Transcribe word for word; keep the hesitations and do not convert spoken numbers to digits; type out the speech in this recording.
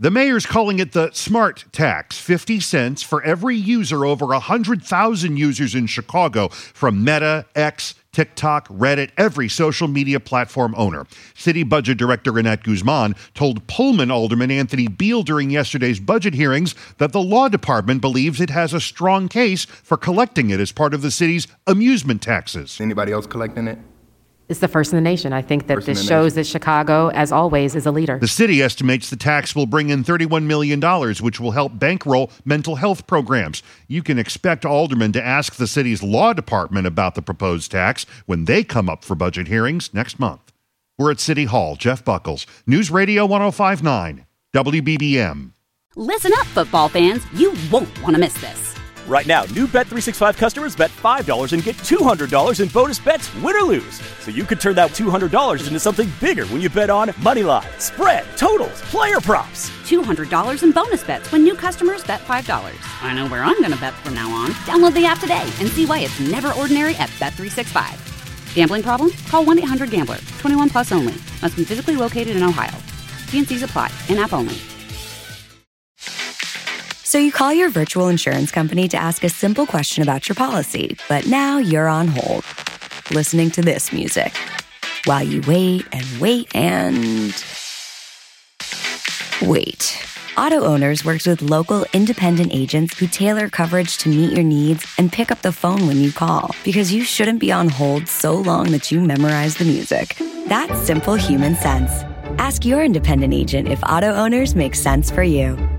The mayor's calling it the smart tax, fifty cents for every user over one hundred thousand users in Chicago from Meta, X, TikTok, Reddit, every social media platform owner. City Budget Director Annette Guzman told Pullman Alderman Anthony Beal during yesterday's budget hearings that the law department believes it has a strong case for collecting it as part of the city's amusement taxes. Anybody else collecting it? It's the first in the nation. I think that this shows that Chicago, as always, is a leader. The city estimates the tax will bring in thirty-one million dollars, which will help bankroll mental health programs. You can expect aldermen to ask the city's law department about the proposed tax when they come up for budget hearings next month. We're at City Hall. Jeff Buckles, News Radio one oh five point nine, W B B M. Listen up, football fans. You won't want to miss this. Right now, new Bet three sixty-five customers bet five dollars and get two hundred dollars in bonus bets, win or lose. So you could turn that two hundred dollars into something bigger when you bet on money line, spread, totals, player props. two hundred dollars in bonus bets when new customers bet five dollars. I know where I'm going to bet from now on. Download the app today and see why it's never ordinary at Bet three sixty-five. Gambling problem? Call one eight hundred gambler. twenty-one plus only. Must be physically located in Ohio. T and C's apply. In-app only. So you call your virtual insurance company to ask a simple question about your policy, but now you're on hold, listening to this music, while you wait and wait and... wait. Auto Owners works with local independent agents who tailor coverage to meet your needs and pick up the phone when you call, because you shouldn't be on hold so long that you memorize the music. That's simple human sense. Ask your independent agent if Auto Owners makes sense for you.